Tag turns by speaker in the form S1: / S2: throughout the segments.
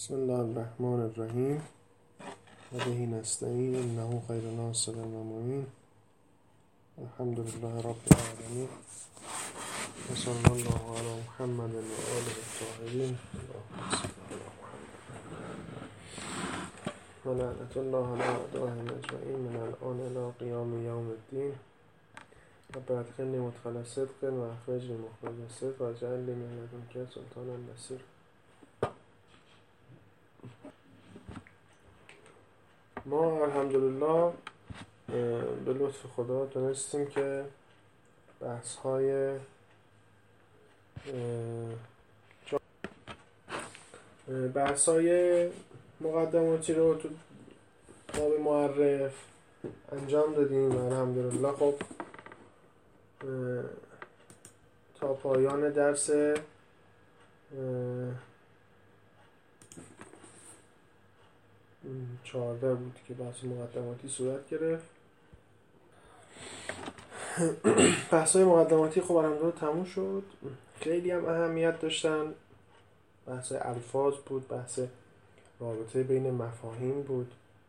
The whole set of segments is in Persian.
S1: بسم الله الرحمن الرحیم و بهی نستعین انه خیر ناصر و معین. الحمد لله رب العالمین و صلی الله علی محمد و آله الطاهرین و لعنت الله علی اعدائهم اجمعین من الان الی قیام یوم الدین. رب ادخلنی مدخل صدق و اخرجنی مخرج صدق و اجعل لی من لدنک سلطانا نصیرا. ما الحمدلله به لطف خدا تونستیم که بحث‌های مقدماتی رو تو باب معرف انجام دادیم. الحمدلله خب تا پایان درس 14 بود که بحث مقدماتی صورت گرفت. بحث‌های مقدماتی خب الحمدلله تموم شد. خیلی هم اهمیت داشتن. بحث الفاظ بود، بحث رابطه بین مفاهیم بود.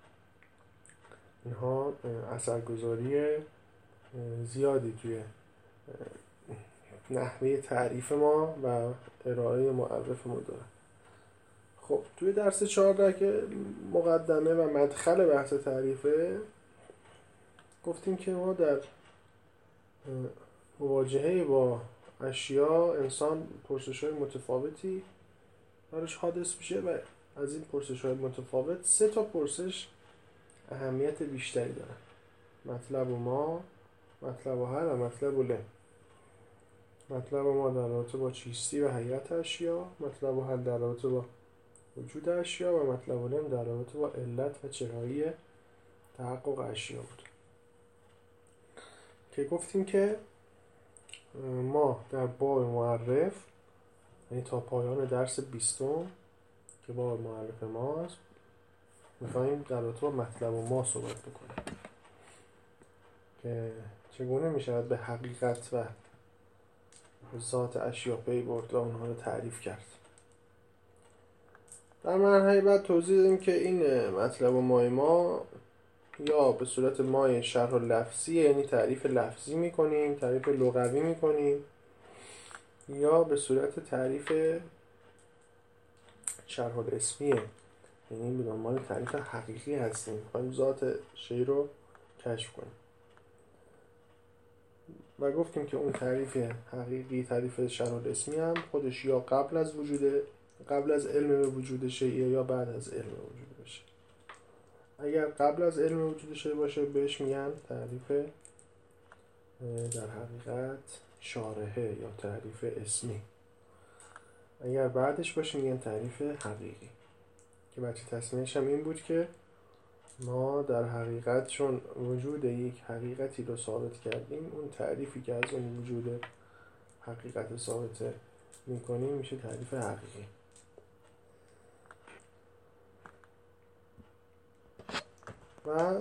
S1: اینها اثرگذاری زیادی توی نحوه تعریف ما و ارائه معرف ما داره. خب توی درس 14 که مقدمه و مدخل بحث تعریفه، گفتیم که ما در مواجهه با اشیاء انسان پرسش‌های متفاوتی براش حادث میشه و از این پرسش‌های متفاوت 3 پرسش اهمیت بیشتری دارن: مطلب و ما، مطلب و حل و مطلب و لم. مطلب و ما در رابطه با چیستی و حقیقت اشیاء، مطلب و حل در رابطه با وجود اشیاء و مطلب و لم در رابطه با علت و چرایی تحقق اشیاء بود. که گفتیم که ما در باب معرف، یعنی تا پایان درس 20 که باب معرف ماست، میخواییم در رابطه با مطلب و ما صحبت بکنیم که چگونه میشود به حقیقت و ذات اشیاء پی برد و اونها رو تعریف کرد. در مرحله بعد توضیح دادیم که این مطلب و ما یا به صورت مای شرح لفظی، یعنی تعریف لفظی میکنیم، تعریف لغوی میکنیم، یا به صورت تعریف شرح اسمیه، یعنی به عنوان تعریف حقیقی هستیم، میخوایم ذات شی رو کشف کنیم. و گفتیم که اون تعریف حقیقی، تعریف شرح اسمی هم خودش یا قبل از علم به وجود شیء یا بعد از علم به وجود باشه. اگر قبل از علم وجود شیء باشه بهش میگن تعریف در حقیقت شارحه یا تعریف اسمی. اگر بعدش باشه میگن تعریف حقیقی، که بچه تصمیمش هم این بود که ما در حقیقت چون وجود یک حقیقتی رو ثابت کردیم، اون تعریفی که از اون وجود حقیقت ثابت میکنیم میشه تعریف حقیقی. و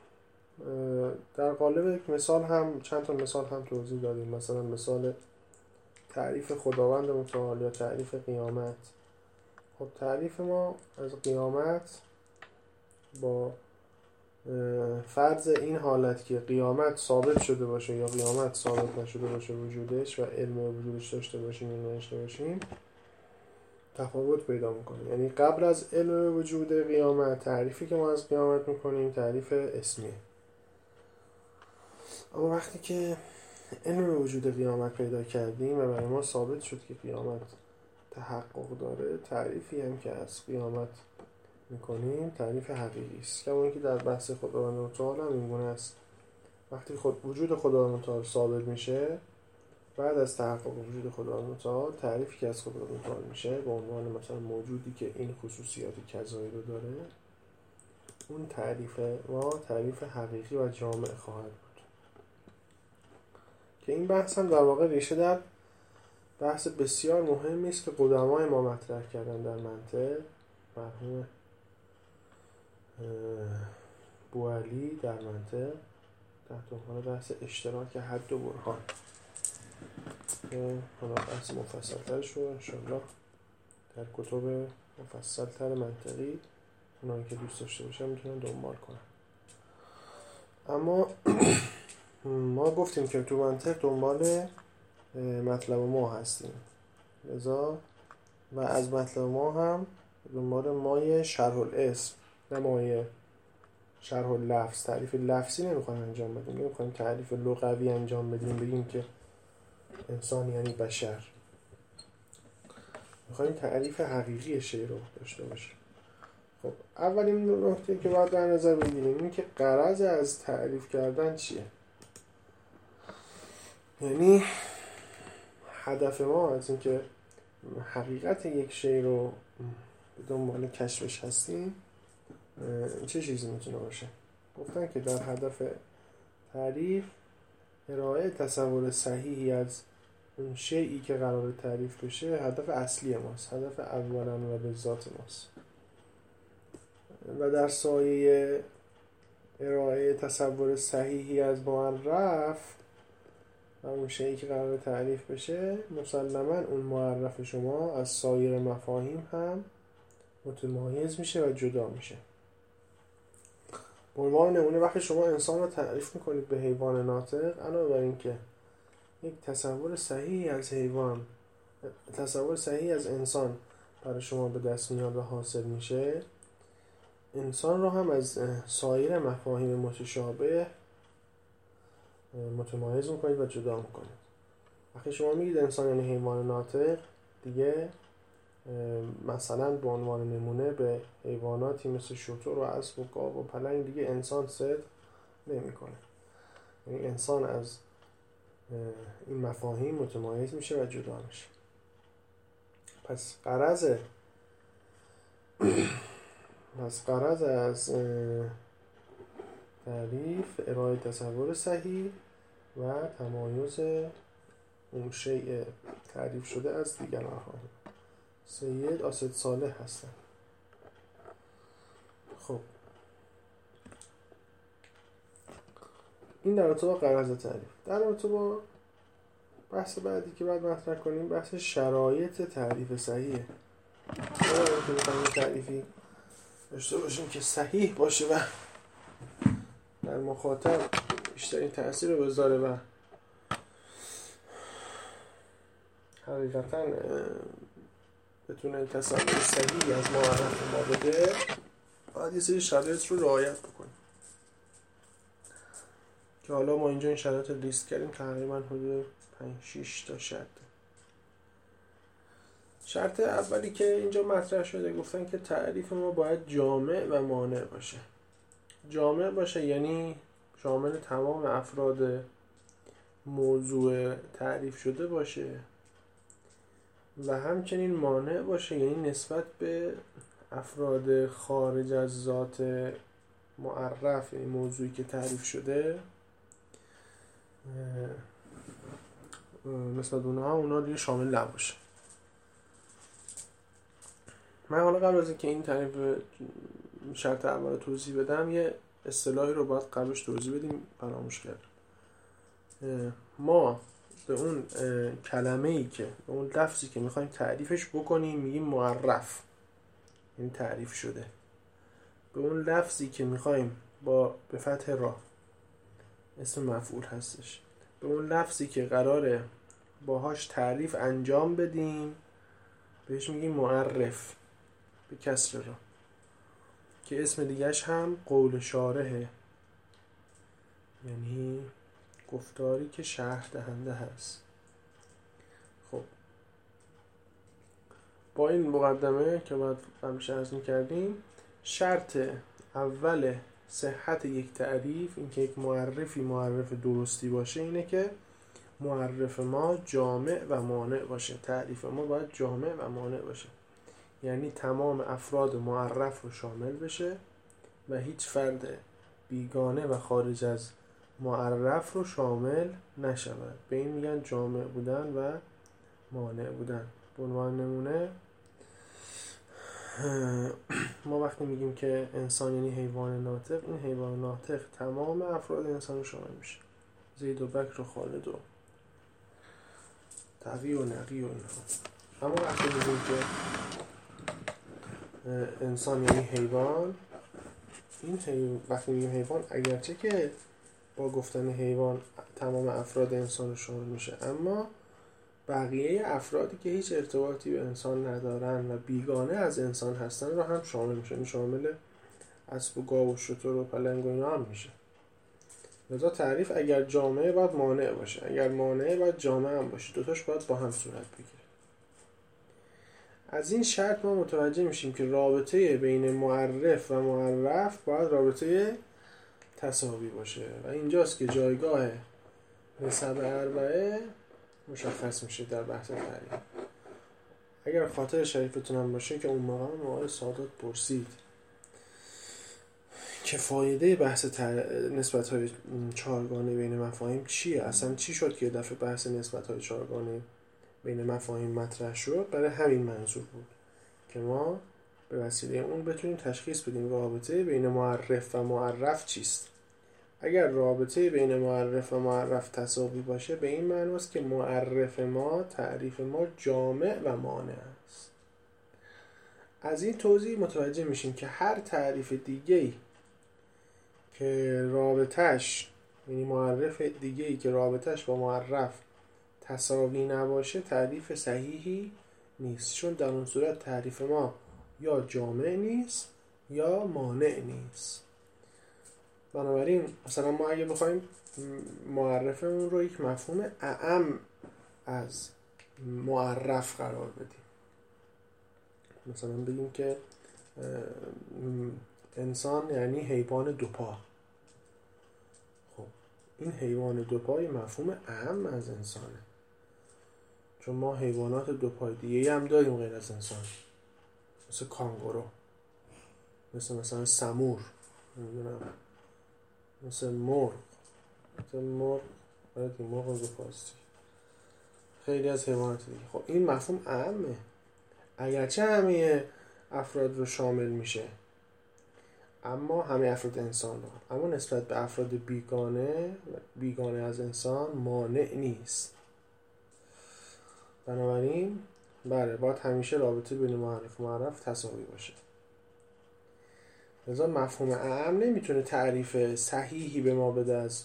S1: در قالب یک مثال هم چند تا مثال هم توضیح دادیم. مثلا مثال تعریف خداوند متعال یا تعریف قیامت. خب تعریف ما از قیامت با فرض این حالت که قیامت ثابت شده باشه یا قیامت ثابت نشده باشه وجودش و علم وجودش داشته باشیم یا نداشته باشیم تفاوت پیدا میکنه. یعنی قبل از علم وجود قیامت تعریفی که ما از قیامت میکنیم تعریف اسمیه، اما وقتی که علم وجود قیامت پیدا کردیم و برای ما ثابت شد که قیامت تحقق داره، تعریفی هم که از قیامت میکنیم تعریف حقیقی است. کما اینکه در بحث خداوند متعال هم اینگونه است. وقتی وجود خداوند متعال ثابت میشه، بعد از تحقق وجود خداوند متعال تعریفی که از خداوند متعال میشه به عنوان مثلا موجودی که این خصوصیات کذایی رو داره، اون تعریف ما تعریف حقیقی و جامع خواهد بود. که این بحث هم در واقع ریشه در بحث بسیار مهمی است که قدمای ما مطرح کردن در منطق، مرحوم بوعلی در منطق تحت عنوان بحث اشتراک حد و برهان، که حالا بحث مفصل‌ترش رو انشاءالله در کتب مفصل تر منطقی اونایی که دوست داشته باشن میتونن دنبال کنن. اما ما گفتیم که تو منطق دنبال مطلب ما هستیم، لذا و از مطلب ما هم دنبال مایه شرح الاسم، نه مایه شرح اللفظ. تعریف لفظی نمیخوایم انجام بدیم، نمیخوایم تعریف لغوی انجام بدیم بگیم که انسان یعنی بشر. میخوایم تعریف حقیقی شی رو داشته باشیم. خب اولین نکته که باید در نظر بگیریم این که غرض از تعریف کردن چیه. یعنی هدف ما از این که حقیقت یک شی رو به دنبال کشفش هستیم چه چیزی میتونه باشه؟ گفتن که در هدف تعریف ارائه تصور صحیحی از اون شیئی که قرار تعریف بشه هدف اصلی ماست، هدف اولا و به ذات ماست. و در سایه ارائه تصور صحیحی از معرف و اون شیئی که قرار تعریف بشه، مسلماً اون معرف شما از سایر مفاهیم هم متمایز میشه و جدا میشه. به عنوان نمونه وقتی شما انسان رو تعریف میکنید به حیوان ناطق، علاوه بر این که یک تصور صحیحی از حیوان، تصور صحیحی از انسان برای شما به دست میاد و حاصل میشه، انسان رو هم از سایر مفاهیم متشابه متمایز میکنید و جدا میکنید. وقتی شما میگید انسان یعنی حیوان ناطق، دیگه مثلا به عنوان نمونه به حیواناتی مثل شتر و اسب و گاو و پلنگ دیگه انسان صدق نمیکنه. یعنی انسان از این مفاهیم متمایز میشه و جدا میشه. پس غرض از تعریف ارائه تصور صحیح و تمایز اون شیء تعریف شده از دیگر مفاهیم. سید آسد صالح هستن. خب این در رابطه با غرض تعریف. در رابطه با بحث بعدی که باید مطرح کنیم بحث شرایط تعریف صحیحه. که می‌خوایم تعریفی داشته باشیم که صحیح باشه و در مخاطب بیشترین تأثیر رو بذاره و حقیقتاً بتونه تصور صحیحی از معرف ما بده، باید یه سری شرایط رو رعایت بکنیم که حالا ما اینجا این شرایط رو لیست کردیم، تقریبا حدود 5-6 تا شرط اولی که اینجا مطرح شده گفتن که تعریف ما باید جامع و مانع باشه. جامع باشه یعنی شامل تمام افراد موضوع تعریف شده باشه و همچنین مانع باشه یعنی نسبت به افراد خارج از ذات معرف، یعنی موضوعی که تعریف شده، نسبت اونا دیگه شامل نباشه. من حالا قبل از اینکه این تعریف شرط اول رو توضیح بدم یه اصطلاحی رو باید قبلش توضیح بدیم، فراموش کردم. ما به اون کلمه‌ای که به اون لفظی که میخوایم تعریفش بکنیم میگیم معرف، یعنی تعریف شده. به اون لفظی که میخوایم به فتح را اسم مفعول هستش، به اون لفظی که قراره باهاش تعریف انجام بدیم بهش میگیم معرف به کسر را، که اسم دیگهش هم قول شارحه، یعنی گفتاری که شرح دهنده هست. خب با این مقدمه که باید قبلش عرض می‌کردیم، شرط اول صحت یک تعریف، این که یک معرف درستی باشه، اینه که معرف ما جامع و مانع باشه. تعریف ما باید جامع و مانع باشه، یعنی تمام افراد معرف رو شامل بشه و هیچ فرد بیگانه و خارج از معرف رو شامل نشود. به این میگن جامع بودن و مانع بودن. به عنوان نمونه ما وقتی میگیم که انسان یعنی حیوان ناطق، این حیوان ناطق تمام افراد انسان رو شامل میشه، زید و بکر و خالد و تقی و نقی و اینا. اما وقتی میگیم که انسان یعنی حیوان. وقتی میگیم حیوان، اگرچه که با گفتن حیوان تمام افراد انسان رو شامل میشه، اما بقیه افرادی که هیچ ارتباطی به انسان ندارن و بیگانه از انسان هستن رو هم شامل میشه. این شامل اسب و گاو و شتر و پلنگ و اینا هم میشه. لذا تعریف اگر جامعه باید مانع باشه، اگر مانع باید جامعه هم باشه، دوتاش باید با هم صورت بگیره. از این شرط ما متوجه میشیم که رابطه بین معرف و معرف باید رابطه تساوی باشه و اینجاست که جایگاه نسب اربعه مشخص میشه در بحث تعریف. اگر خاطر شریفتون هم باشه که اون مقام آقای سادات پرسید که فایده بحث نسبت‌های چهارگانه بین مفاهیم چیه، اصلا چی شد که دفعه بحث نسبت‌های چهارگانه بین مفاهیم مطرح شد، برای همین منظور بود که ما به وسیله اون بتونیم تشخیص بدیم رابطه بین معرف و معرف چیست. اگر رابطه بین معرف و معرف تساوی باشه، به این معناست که معرف ما، تعریف ما جامع و مانع است. از این توضیح متوجه میشیم که هر تعریف دیگه‌ای که رابطش، یعنی معرف دیگه‌ای که رابطش با معرف تساوی نباشه، تعریف صحیحی نیست، چون در اون صورت تعریف ما یا جامع نیست یا مانع نیست. بنابراین مثلا ما اگه بخوایم معرفمون رو یک مفهوم اعم از معرف قرار بدیم، مثلا بگیم که انسان یعنی حیوان دوپا. خب این حیوان دوپای مفهوم اعم از انسانه، چون ما حیوانات دوپای دیگه هم داریم غیر از انسان، مثل کانگورو، مثلا سمور، مثل مرغ دوپاستی، خیلی از حیوانات دیگه. خب این مفهوم اعمه، اگرچه همه افراد رو شامل میشه، اما همه افراد انسان رو، اما نسبت به افراد بیگانه از انسان مانع نیست. بنابراین بله، باید همیشه رابطه بین معرف و معرف تساوی باشه. لذا مفهوم اعم نمیتونه تعریف صحیحی به ما بده از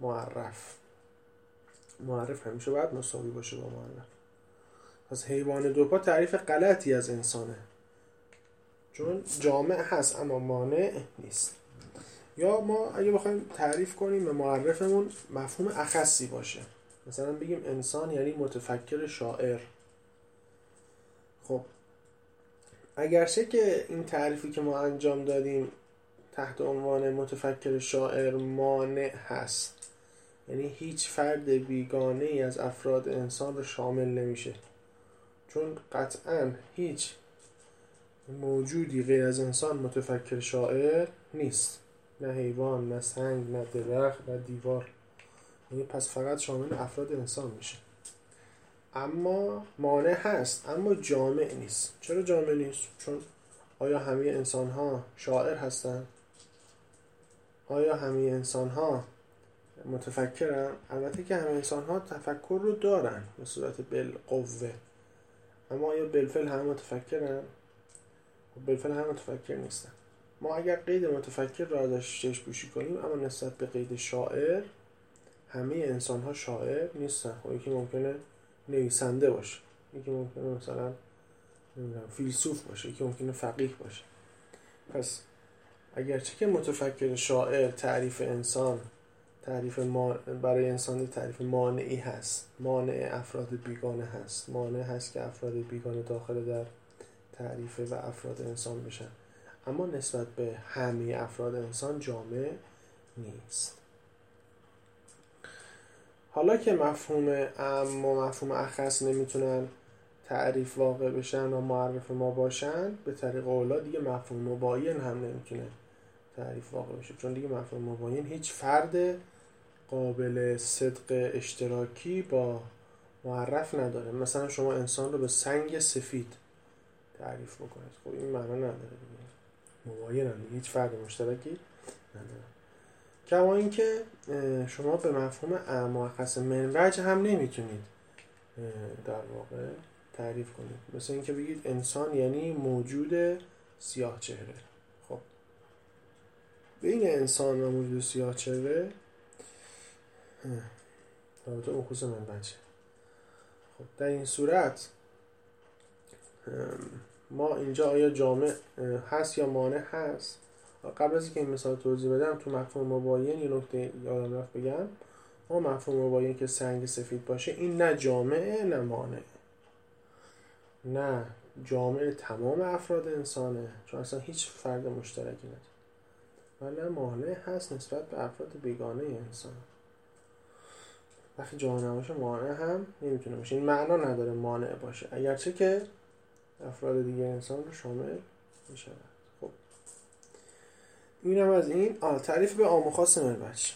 S1: معرف همیشه باید مساوی باشه با معرف. پس حیوان دوپا تعریف غلطی از انسانه، چون جامع هست اما مانع نیست. یا ما اگه بخوایم تعریف کنیم به معرفمون مفهوم اخصی باشه، مثلا بگیم انسان یعنی متفکر شاعر. خب اگرچه که این تعریفی که ما انجام دادیم تحت عنوان متفکر شاعر مانع هست، یعنی هیچ فرد بیگانه ای از افراد انسان رو شامل نمیشه، چون قطعاً هیچ موجودی غیر از انسان متفکر شاعر نیست، نه حیوان، نه سنگ، نه درخت، نه دیوار، یعنی پس فقط شامل افراد انسان میشه. اما مانع هست اما جامع نیست. چرا جامع نیست؟ چون آیا همه انسان ها شاعر هستن؟ آیا همه انسان ها متفکرن؟ البته که همه انسان ها تفکر رو دارن به صورت بالقوه، اما آیا بالفعل همه متفکرن؟ بالفعل همه متفکر نیستن. ما اگر قید متفکر را ازش چشم پوشی کنیم، اما نسبت به قید شاعر، همه انسان ها شاعر نیستن. خب یکی ممکنه نویسنده باشه، یکی ممکنه مثلا فیلسوف باشه، یکی ممکنه فقیه باشه. پس اگرچه که متفکر شاعر تعریف انسان، برای انسان تعریف مانعی هست، مانع افراد بیگانه هست، مانع هست که افراد بیگانه داخل در تعریف و افراد انسان بشن، اما نسبت به همه افراد انسان جامع نیست. حالا که مفهوم اعم و مفهوم اخص نمیتونن تعریف واقع بشن و معرف ما باشن، به طریق اولا دیگه مفهوم مباین هم نمیتونه تعریف واقع بشه، چون دیگه مفهوم مباین هیچ فرد قابل صدق اشتراکی با معرف نداره. مثلا شما انسان رو به سنگ سفید تعریف بکنید، خب این معنا نداره دیگه، مباین هم دیگه هیچ فرد مشترکی نداره. کما اینکه شما به مفهوم اعم و اخص من وجه هم نمیتونید در واقع تعریف کنید. مثل اینکه بگید انسان یعنی موجود سیاه چهره. خب بین انسان و موجود سیاه چهره رابطه معکوس منبعث. خب در این صورت ما اینجا آیا جامع هست یا مانع هست؟ قبل از اینکه این مثال توضیح بدم تو مفهوم مباین یه نکته یادم رفت بگم. ما مفهوم مباین که سنگ سفید باشه این نه جامعه نه مانع، نه جامع تمام افراد انسانه چون اصلا هیچ فرد مشترکی نداره، و نه مانع هست نسبت به افراد بیگانه انسان. وقتی جامع نباشه مانع هم نمیتونه باشه. این معنا نداره مانع باشه اگرچه که افراد دیگه انسان رو شامل میشه. خب این هم از این. تعریف به عام و خاص منبعث.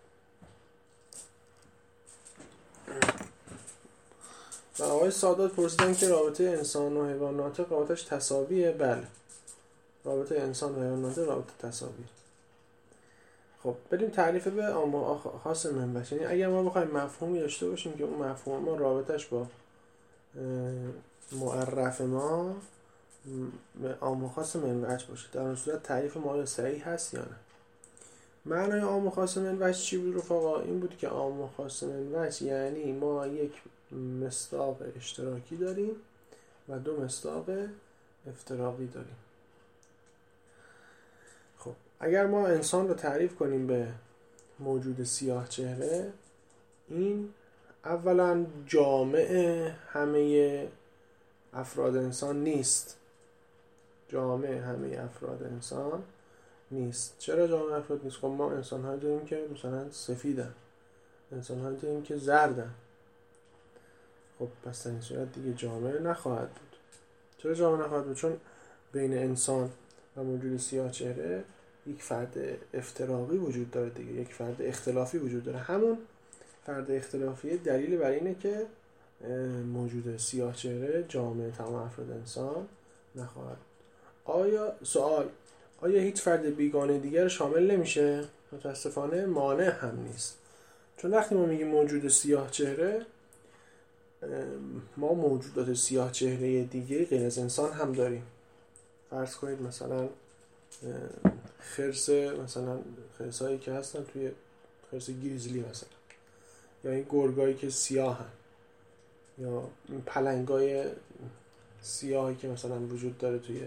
S1: و آقای سادات پرسیدن که رابطه انسان و حیوان ناطق رابطش تساویه؟ بله، رابطه انسان و حیوان ناطق رابطه تساویه. خب بریم تعریف به عام و خاص منبعث. یعنی اگر ما بخوایم مفهومی داشته باشیم که اون مفهوم ما رابطش با معرف ما عام و خاص منبعث باشه، در اون صورت تعریف ما آیا صحیح هست یا نه. معنای عام و خاص منبعث چی بود رفقا؟ این بود که عام و خاص منبعث یعنی ما یک مصداق اشتراکی داریم و دو مصداق افتراقی داریم. خب اگر ما انسان رو تعریف کنیم به موجود سیاه چهره، این اولا جامع همه افراد انسان نیست. جامع همه افراد انسان نیست. چرا جامع افراد نیست؟ خب ما انسان هایی داریم که مثلا سفیدن، انسان هایی داریم که زردن. خب پس در این صورت دیگه جامع نخواهد بود. چرا جامع نخواهد بود؟ چون بین انسان و موجود سیاه چهره یک فرد افتراقی وجود داره دیگه، یک فرد اختلافی وجود داره. همون فرد اختلافی دلیل بر اینه که موجود سیاه چهره جامع تمام افراد انسان نخواهد. آیا هیچ فرد بیگانه دیگر شامل نمیشه؟ متاسفانه مانع هم نیست. چون وقتی ما میگیم موجود سیاه چهره، ما موجودات سیاه چهره دیگه غیر از انسان هم داریم. فرض کنید مثلا خرسایی که هستن توی خرس گریزلی مثلا، یا این گرگایی که سیاه هن، یا این پلنگای سیاهی که مثلا وجود داره توی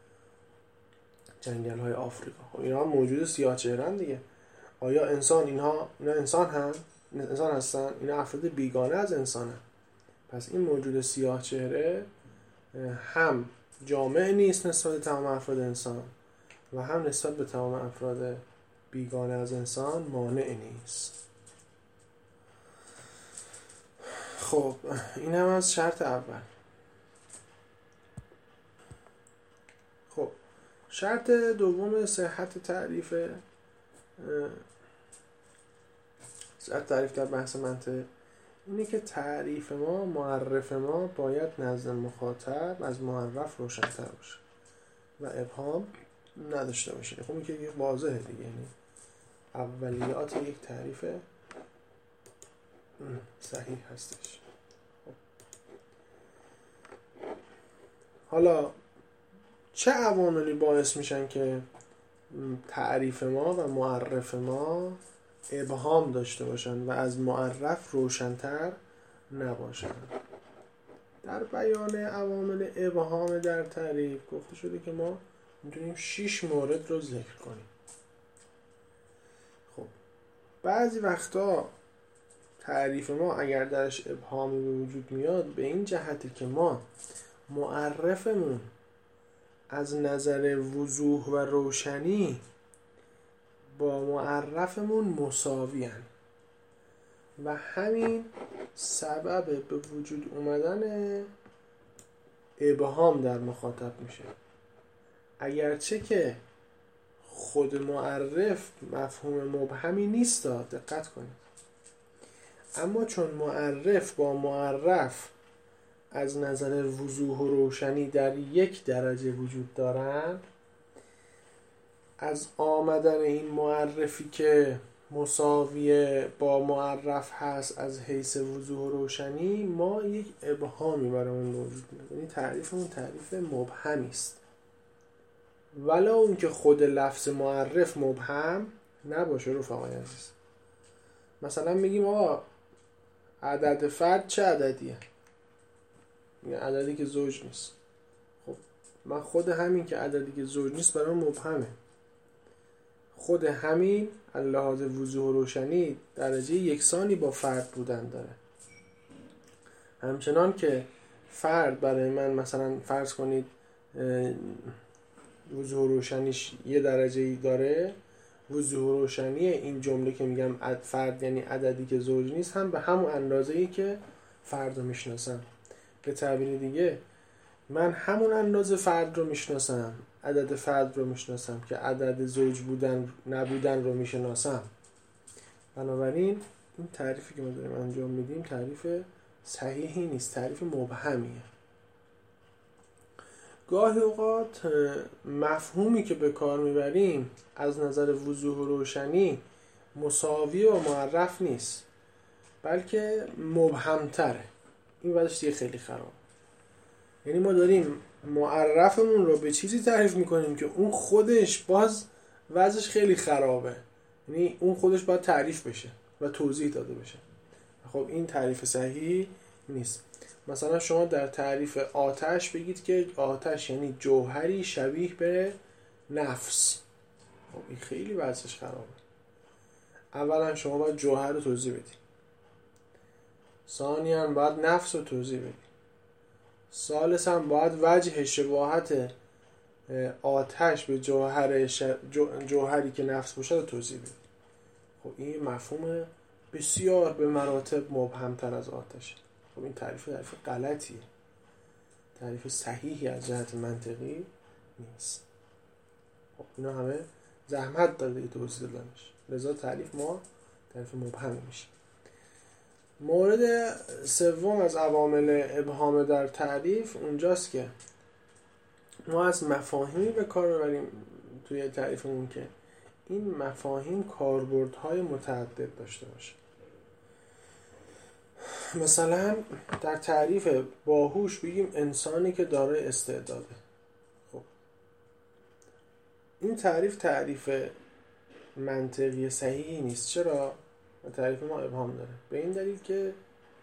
S1: جنگل های آفریقا. خب اینا هم موجود سیاه چهره‌اند دیگه. آیا اینا انسان هستن؟ اینا افراد بیگانه از انسانن. پس این موجود سیاه چهره هم جامع نیست نسبت به تمام افراد انسان و هم نسبت به تمام افراد بیگانه از انسان مانع نیست. خب این هم از شرط اول. خب شرط دوم صحت تعریف در بحث منطق اینه که تعریف ما، معرف ما باید نزد مخاطب از معرف روشن‌تر باشه و ابهام نداشته باشه. خب این که واضحه دیگه، یعنی اولیات یک تعریف صحیح هستش. حالا چه عواملی باعث میشن که تعریف ما و معرف ما ابهام داشته باشن و از معرف روشن‌تر نباشن؟ در بیان عوامل ابهام در تعریف گفته شده که ما میتونیم 6 مورد رو ذکر کنیم. خب بعضی وقتا تعریف ما اگر درش ابهامی به وجود میاد به این جهتی که ما معرفمون از نظر وضوح و روشنی با معرفمون مساوی هن و همین سبب به وجود اومدن ابهام در مخاطب میشه. اگرچه که خود معرف مفهوم مبهمی نیست، دقت کنید، اما چون معرف با معرف از نظر وضوح و روشنی در یک درجه وجود دارند، از آمدن این معرفی که مساوی با معرف هست از حیث وضوح و روشنی ما یک ابهامی برامون وجود میاد. یعنی تعریفمون تعریف مبهمی است. ولو اون که خود لفظ معرف مبهم نباشه رفقای عزیز. مثلا میگیم آقا عدد فرد چه عددیه؟ یه عددی که زوج نیست. خب من خود همین که عددی که زوج نیست برام مبهمه. خود همین لحاظ وضوح و روشنی درجه یکسانی با فرد بودن داره. همچنان که فرد برای من مثلا فرض کنید وضوح و روشنیش یه درجه‌ای داره، وضوح و روشنی این جمله که میگم فرد یعنی عددی که زوج نیست هم به همون اندازه‌ای که فرد رو میشناسم. به تعبیر دیگه من همون اندازه فرد رو میشناسم، عدد فرد رو میشناسم که عدد زوج بودن نبودن رو میشناسم. بنابراین این تعریفی که ما داریم انجام میدیم تعریف صحیحی نیست، تعریف مبهمیه. گاهی اوقات مفهومی که به کار میبریم از نظر وضوح و روشنی مساوی و معرف نیست، بلکه مبهمتره. این وضعش دیگه خیلی خراب. یعنی ما داریم معرفمون رو به چیزی تعریف میکنیم که اون خودش باز وضعش خیلی خرابه. یعنی اون خودش باید تعریف بشه و توضیح داده بشه. خب این تعریف صحیحی نیست. مثلا شما در تعریف آتش بگید که آتش یعنی جوهری شبیه به نفس. خب این خیلی وضعش خرابه. اولا شما باید جوهر رو توضیح بدید، ثانیاً باید نفس رو توضیح بدید، ثالثاً باید وجه شباهت آتش به جوهری که نفس باشه رو توضیح بدید. خب این مفهوم بسیار به مراتب مبهمتر از آتشه. خب این تعریف غلطیه، تعریف صحیحی از جهت منطقی نیست. خب اینا همه زحمت داره دیگه توضیح دادنش، لذا تعریف مبهم میشه. مورد سوم از عوامل ابهام در تعریف اونجاست که ما از مفاهیمی به کار ببریم توی تعریفمون که این مفاهیم کاربردهای متعدد داشته باشه. مثلا در تعریف باهوش بگیم انسانی که دارای استعداده. خب این تعریف منطقی صحیحی نیست. چرا؟ تعریف ما ابهام داره، به این دلیل که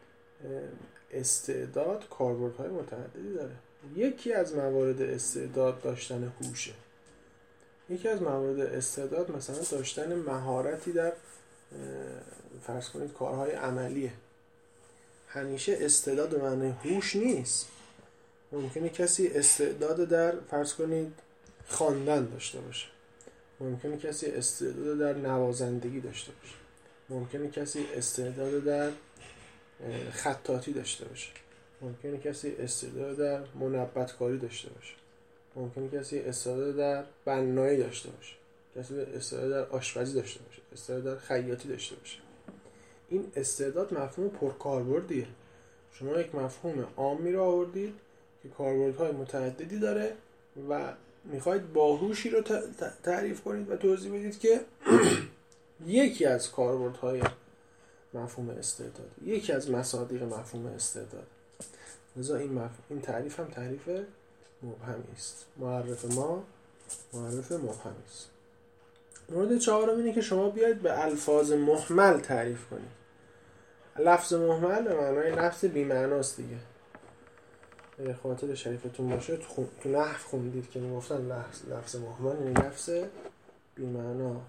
S1: استعداد کاربردهای متعددی داره. یکی از موارد استعداد داشتن هوشه، یکی از موارد استعداد مثلا داشتن مهارتی در فرض کنید کارهای عملیه. همیشه استعداد به معنی هوش نیست. ممکنه کسی استعداد در فرض کنید خواندن داشته باشه، ممکنه کسی استعداد در نوازندگی داشته باشه، ممکنه کسی استعداد در خطاطی داشته باشه، ممکنه کسی استعداد در منبت‌کاری داشته باشه، ممکنه کسی استعداد در بنایی داشته باشه، کسی استعداد در آشپزی داشته باشه، استعداد در خیاطی داشته باشه. این استعداد مفهوم پرکاربردیه. شما یک مفهوم عامی رو آوردید که کاربردهای متعددی داره و میخواید باهوشی رو تعریف کنید و توضیح بدید که یکی از کاربردهای مفهوم استعداد، یکی از مصادیق مفهوم استعداد. لذا این تعریف هم تعریف مبهمی است. معرف مبهمی است. مورد چهارم اینه که شما بیاید به الفاظ مهمل تعریف کنید. لفظ مهمل به معنای لفظ بی‌معناست دیگه. اگه خاطر شریفتون باشه تو نحو خوندید که میگفتن لفظ مهمل یعنی لفظ بی‌معنا.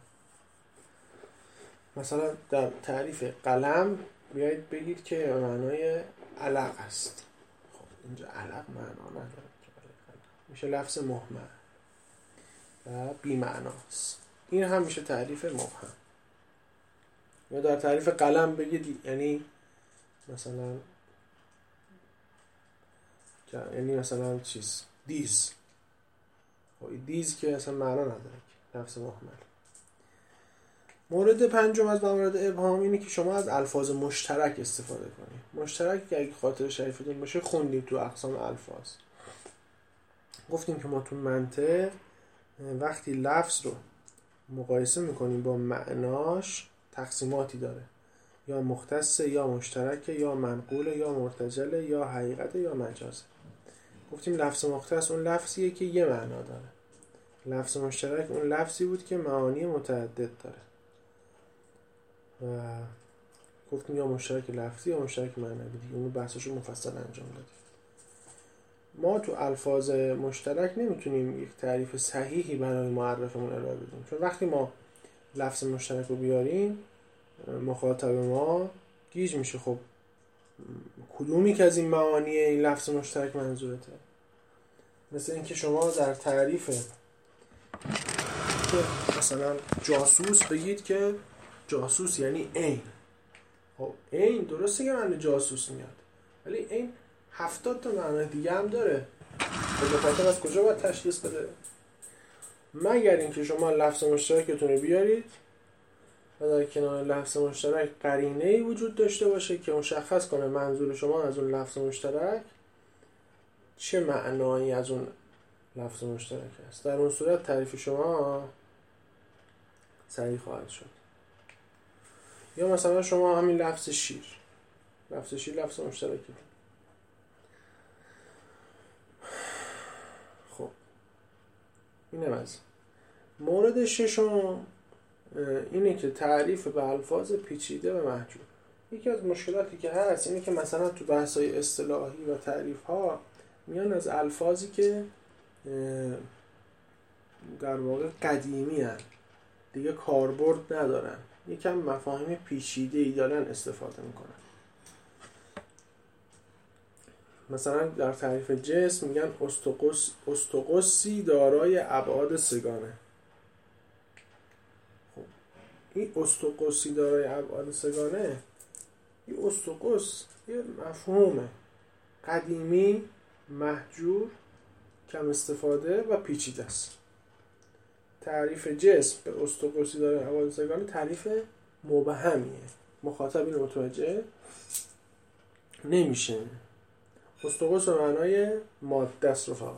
S1: مثلا در تعریف قلم بیایید بگید که به معنای علق است. خب اینجا علق معنا نداره، میشه لفظ مهمل و بی‌معناست. این هم میشه تعریف مبهم. یا در تعریف قلم بگید یعنی مثلا دیز. دیز که اصلا معنا نداره، لفظ مهمل. مورد پنجم از موارد ابهام اینه که شما از الفاظ مشترک استفاده کنید. مشترک که اگه خاطر شریفتون باشه خوندید تو اقسام الفاظ. گفتیم که ما تو منطق وقتی لفظ رو مقایسه میکنیم با معناش تقسیماتی داره، یا مختصه یا مشترکه یا منقوله یا مرتجله یا حقیقته یا مجازه. گفتیم لفظ مختص اون لفظیه که یه معنا داره، لفظ مشترک اون لفظی بود که معانی متعدد داره و گفتیم یا مشترک لفظی یا مشترک معنوی دیگه، اون بحثشو مفصل انجام دادیم. ما تو الفاظ مشترک نمیتونیم یک تعریف صحیحی برای معرفمون ارائه بدیم، چون وقتی ما لفظ مشترک رو بیاریم مخاطب ما گیج میشه. خب کدومی که از این معانی این لفظ مشترک منظورته؟ مثل اینکه شما در تعریف مثلا جاسوس بگید که جاسوس یعنی عین. خب عین درسته که معنی جاسوس میاد، ولی عین 70 تا معنی دیگه هم داره. خب مخاطب از کجا باید تشخیص بده؟ مگر اینکه شما لفظ مشترکتون رو بیارید و در کنار لفظ مشترک قرینه‌ای وجود داشته باشه که مشخص کنه منظور شما از اون لفظ مشترک چه معنایی از اون لفظ مشترک است. در اون صورت تعریف شما صحیح خواهد شد. یا مثلا شما همین لفظ شیر لفظ مشترکی. خب اینم از مورد ششم اینه که تعریف به الفاظ پیچیده و محجور. یکی از مشکلاتی که هست اینه که مثلا تو بحث‌های اصطلاحی و تعریف‌ها میان از الفاظی که در واقع قدیمی هستند، دیگه کاربرد ندارن، یکم مفاهیم پیچیده‌ای دارن استفاده میکنن. مثلا در تعریف جسم میگن استقصی دارای ابعاد سه‌گانه. خب این استقصی دارای ابعاد سه‌گانه، این استقص یه مفهوم قدیمی، محجور، کم استفاده و پیچیده است. تعریف جسم به استقصی دارای ابعاد سه‌گانه تعریف مبهمیه، مخاطب اینو متوجه نمیشه. استقص به معنای ماده است رفقا.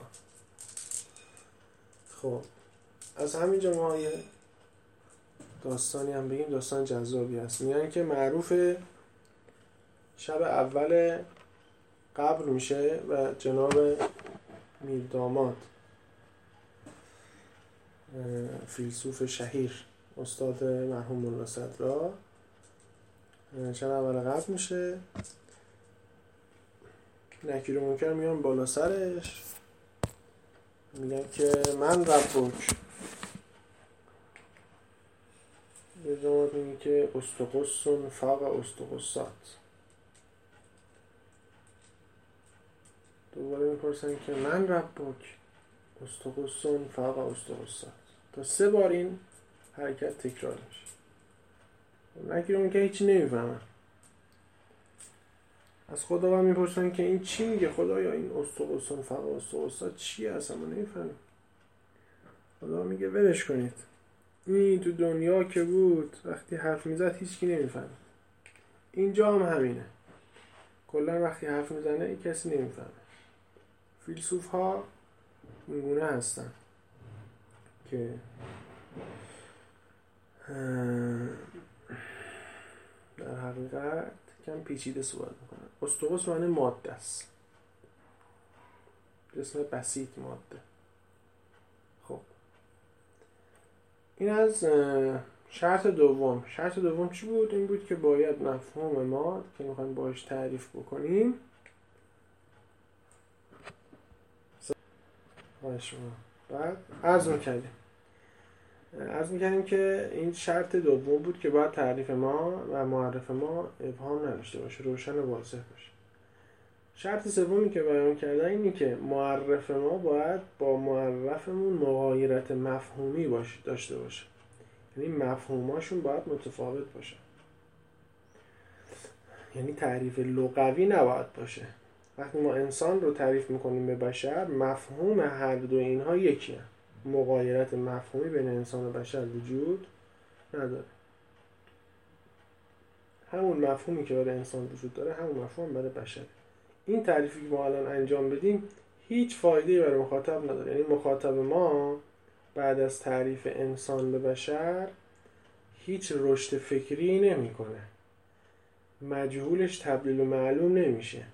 S1: خب از همینجا ما یه داستانی هم بگیم، داستان جذابی هست. میگن که معروف شب اول قبر میشه و جناب میرداماد فیلسوف شهیر استاد مرحوم ملا صدرا شب اول قبر میشه، نکیر و منکر میان بالا سرش میگن که من ربک. میرداماد میگه که استقص فوق استقصات. دوباره میپرسن که من ربک استقص فوق استقصات. تا 3 بار این حرکت تکرار میشه. نکیر و منکر هیچی نمیفهمن. از خداوند میپرسن که این چی میگه خدایا، این استقص فوق استقصات چیه اصلا ما نمیفهمیم. خدا میگه ولش کنید، این تو دنیا که بود وقتی حرف میزد هیچکی نمیفهمه، اینجا هم همینه، کلا وقتی حرف میزنه کسی نمیفهمه. فیلسوف ها اینگونه هستن که در حقیقت کم پیچیده صحبت میکنن. استقص معنی ماده است، جسم بسیط ماده. خب این از شرط دوم. شرط دوم چی بود؟ این بود که باید مفهوم ما که میخوایم باهاش تعریف بکنیم بعد عرض میکردیم که این شرط دوم بود که باید تعریف ما و معرف ما ابهام نداشته باشه، روشن و واضح باشه. شرط سومی که بیان کردن اینه که معرف ما باید با معرفمون مغایرت مفهومی داشته باشه، یعنی مفهوماشون باید متفاوت باشه، یعنی تعریف لغوی نباید باشه. وقتی ما انسان رو تعریف میکنیم به بشر، مفهوم هر دو اینها یکیه، مغایرت مفهومی بین انسان و بشر وجود نداره. همون مفهومی که برای انسان وجود داره همون مفهوم برای بشر. این تعریفی که ما الان انجام بدیم هیچ فایده‌ای برای مخاطب نداره. یعنی مخاطب ما بعد از تعریف انسان به بشر هیچ رشد فکری نمی‌کنه، مجهولش تبدیل و معلوم نمیشه،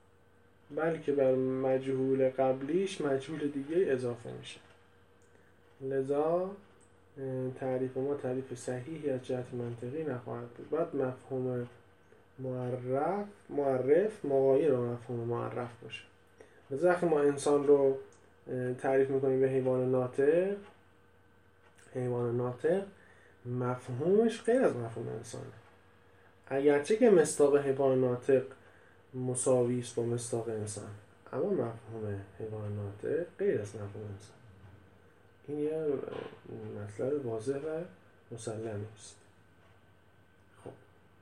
S1: بلکه بر مجهول قبلیش مجهول دیگه اضافه میشه. لذا تعریف ما تعریف صحیحی از جهت منطقی نخواهد بود. باید مفهوم معرف مغایر با مفهوم معرف باشه. لذا وقتی ما انسان رو تعریف میکنیم به حیوان ناطق مفهومش غیر از مفهوم انسانه، اگرچه که مصداق حیوان ناطق مساوی است با مصداق انسان، اما مفهوم حیوان ناطق غیر از مفهوم انسان. این یه مطلب واضح و مسلم است. خب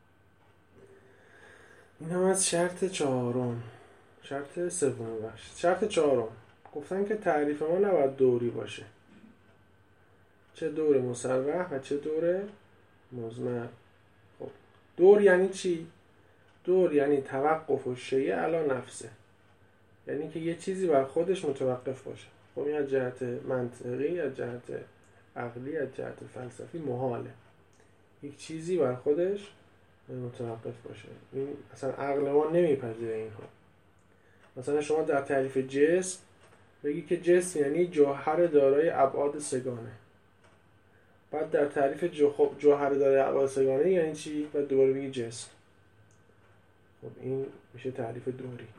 S1: این هم از شرط چهارم. شرط سوم بخش. شرط چهارم گفتن که تعریف ما نباید دوری باشه، چه دور مصرح و چه دور مضمر. خب دور یعنی چی؟ دور یعنی توقف الشیء علی نفسه، یعنی که یه چیزی بر خودش متوقف باشه. خب این از جهت منطقی، از جهت عقلی، از جهت فلسفی محاله یک چیزی بر خودش متوقف باشه. این اصلا عقل ما نمیپذیره اینها. مثلا شما در تعریف جسم بگی که جسم یعنی جوهر دارای ابعاد سه‌گانه. بعد در تعریف جوهر دارای ابعاد سه‌گانه یعنی چی؟ بعد دوباره بگی جسم. خب این میشه تعریف دوری.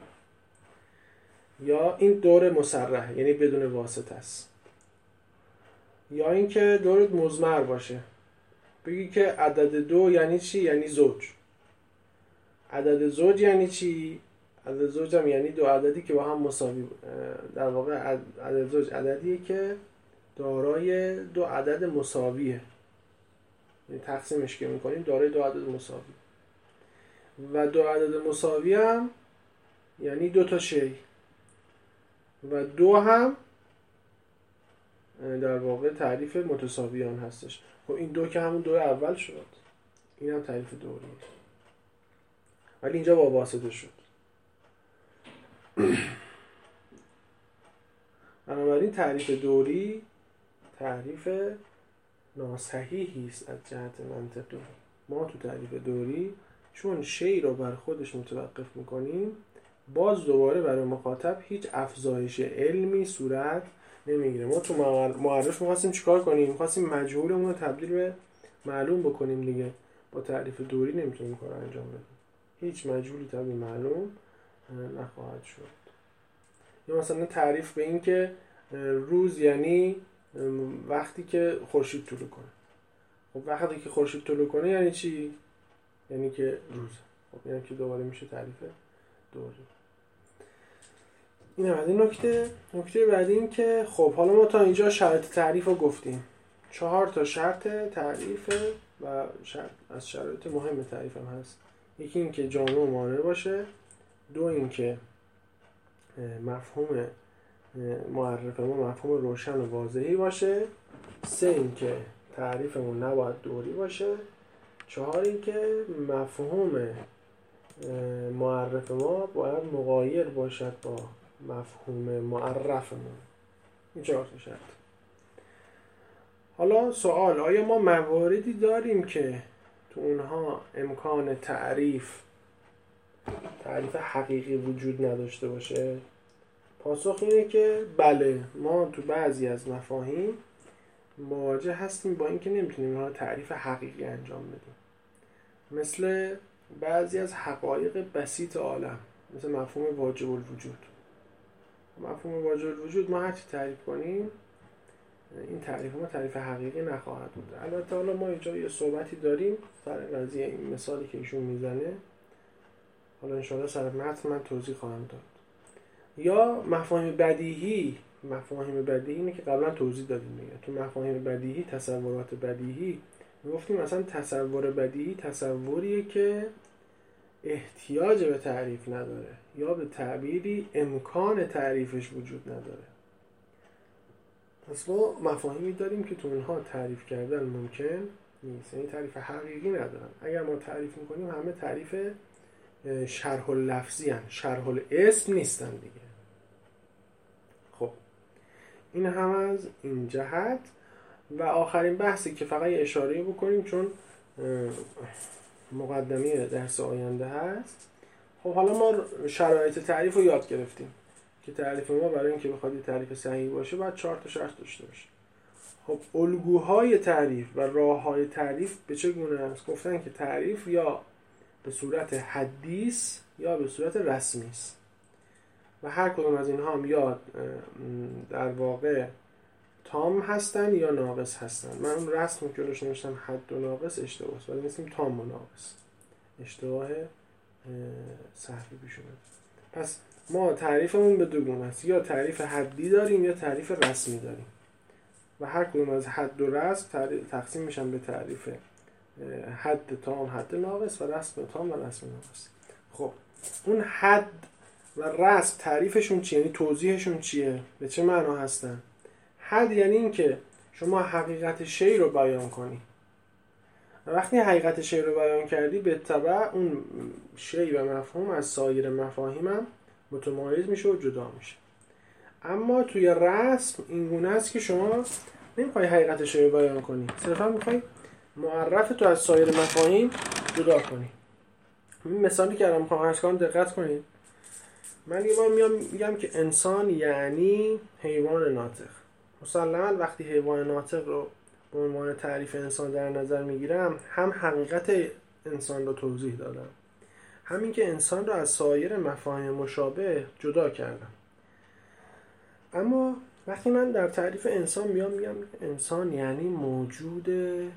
S1: یا این دور مصرح یعنی بدون واسطه است. یا اینکه دورت مضمر باشه، بگی که عدد 2 یعنی چی؟ یعنی زوج. عدد زوج یعنی چی؟ عدد زوج هم یعنی دو عددی که با هم مساوی. در واقع عدد زوج عددیه که دارای دو عدد مساویه، یعنی تقسیمش که میکنیم دارای دو عدد مساوی. و دو عدد مساوی هم یعنی دو تا شی، و دو هم در واقع تعریف متساویان هستش. خب این دو که همون دو اول شد، این هم تعریف دوریه، ولی اینجا با واسطه شد. بنابراین تعریف دوری تعریف ناصحیحی است از جهت منطقی. ما تو تعریف دوری چون شی رو بر خودش متوقف میکنیم، باز دوباره برای مخاطب هیچ افزایش علمی صورت نمیگیره. ما تو معرف می‌خواستیم چیکار کنیم؟ می‌خواستیم مجهولمون رو تبدیل به معلوم بکنیم دیگه. با تعریف دوری نمیتونیم کار انجام بدیم. هیچ مجهولی تبدیل معلوم نخواهد شد. یا مثلا تعریف به این که روز یعنی وقتی که خورشید طلوع کنه. خب وقتی که خورشید طلوع کنه یعنی چی؟ یعنی که روز. خب یعنی که دوباره میشه تعریف دوری. این هم از این نکته بعدی این که خب حالا ما تا اینجا شرط تعریف رو گفتیم. 4 تا شرط تعریف و از شرایط مهم تعریف هم هست. یکی این که جامع و مانع باشه، 2 این که مفهوم معرف ما مفهوم روشن و واضحی باشه، 3 این که تعریفمون نباید دوری باشه، 4 این که مفهوم معرف ما باید مغایر باشد با مفهوم معرفمون. این 4 تا شرط. حالا سوال، آیا ما مواردی داریم که تو اونها امکان تعریف حقیقی وجود نداشته باشه؟ پاسخ اینه که بله، ما تو بعضی از مفاهیم مواجه هستیم با اینکه نمیتونیم اونها تعریف حقیقی انجام بدیم. مثل بعضی از حقایق بسیط عالم، مثل مفهوم واجب الوجود. مفهوم واجب الوجود ما هرچی تعریف کنیم این تعریف ما تعریف حقیقی نخواهد بود. البته حالا ما اینجا یه صحبتی داریم سر قضیه این مثالی که ایشون میزنه، حالا انشاءالله سر متن من توضیح خواهم داد. یا مفاهیم بدیهی اینه که قبلا توضیح دادیم دیگه. تو مفاهیم بدیهی، تصورات بدیهی میگفتیم مثلا تصور بدیهی تصوریه که احتیاج به تعریف نداره یا به تعبیری امکان تعریفش وجود نداره. پس ما مفاهیمی داریم که تو اونها تعریف کردن ممکن نیست، یعنی تعریف حقیقی ندارن. اگر ما تعریف میکنیم همه تعریف شرح اللفظی هن، شرح الاسم نیستن دیگه. خب این هم از این جهت. و آخرین بحثی که فقط اشاره بکنیم چون مقدمه درس آینده هست. خب حالا ما شرایط تعریف رو یاد گرفتیم که تعریف ما برای اینکه بخواد تعریف صحیح باشه باید 4 تا شرط داشته باشه. خب الگوهای تعریف و راههای تعریف به چه گونه است؟ گفتن که تعریف یا به صورت حدی است یا به صورت رسمی است و هر کدوم از اینها هم یا در واقع تام هستن یا ناقص هستن. من اون رسم که جلوش نوشتم حد و ناقص اشتباه است، ولی مثل تام و ناقص اشتباه صحفی پیش اومد. پس ما تعریفمون به دو گونه است، یا تعریف حدی داریم یا تعریف رسمی داریم و هر کدوم از حد و رسم تقسیم میشن به تعریف حد تام، حد ناقص و رسم تام و رسم ناقص. خب اون حد و رسم تعریفشون چیه؟ یعنی توضیحشون چیه؟ به چه معنا هستن؟ حد یعنی این که شما حقیقت شی رو بیان کنی و وقتی حقیقت شی رو بیان کردی به تبع اون شی و مفهوم از سایر مفاهیم هم متمایز میشه و جدا میشه. اما توی رسم این گونه است که شما نمیخوای حقیقت شی رو بیان کنی، صرفا میخوای معرف تو از سایر مفاهیم جدا کنی. این مثالی که الان میخوام عرض کنم دقت کنید. من یه بار میگم که انسان یعنی حیوان ناطق. مسلماً وقتی حیوان ناطق رو به عنوان تعریف انسان در نظر میگیرم، هم حقیقت انسان رو توضیح دادم، همین که انسان رو از سایر مفاهیم مشابه جدا کردم. اما وقتی من در تعریف انسان میگم انسان یعنی موجود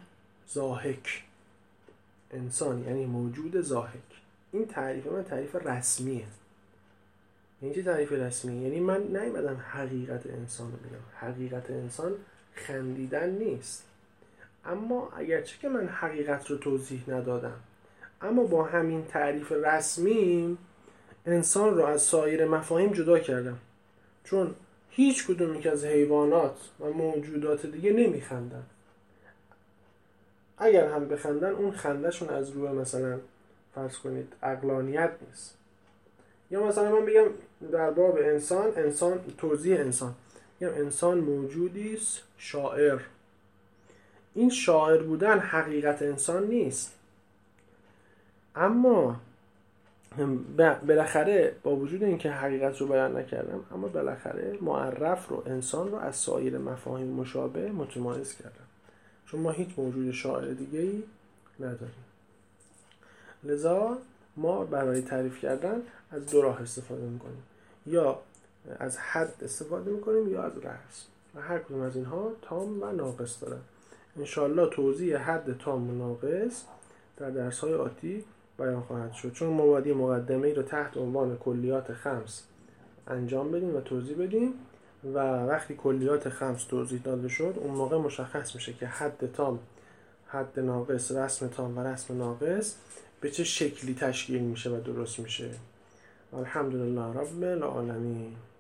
S1: ضاحک، انسان یعنی موجود ضاحک، این تعریف من تعریف رسمیه. یعنی چه تعریف رسمی؟ یعنی من نیومدم حقیقت انسان رو بگم. حقیقت انسان خندیدن نیست. اما اگرچه که من حقیقت رو توضیح ندادم، اما با همین تعریف رسمی انسان رو از سایر مفاهیم جدا کردم، چون هیچ کدومی که از حیوانات و موجودات دیگه نمیخندن. اگر هم بخندن اون خندهشون از روی مثلا فرض کنید عقلانیت نیست. یا مثلا من بگم در باب انسان توضیح انسان، میگم انسان موجودی است شاعر. این شاعر بودن حقیقت انسان نیست، اما بالاخره با وجود اینکه حقیقت رو بیان نکردم، اما بالاخره معرف رو، انسان رو از سایر مفاهیم مشابه متمایز کردم، چون ما هیچ موجود شاعر دیگه‌ای نداریم. لذا ما برای تعریف کردن از دو راه استفاده میکنیم، یا از حد استفاده میکنیم یا از رسم، و هر کدوم از اینها تام و ناقص دارن. انشالله توضیح حد تام و ناقص در درس‌های آتی بیان خواهد شد، چون ما باید مقدمه‌ای رو تحت عنوان کلیات خمس انجام بدیم و توضیح بدیم و وقتی کلیات خمس توضیح داده شد اون موقع مشخص میشه که حد تام، حد ناقص، رسم تام و رسم ناقص به چه شکلی تشکیل میشه و درست میشه. الحمدلله رب العالمین.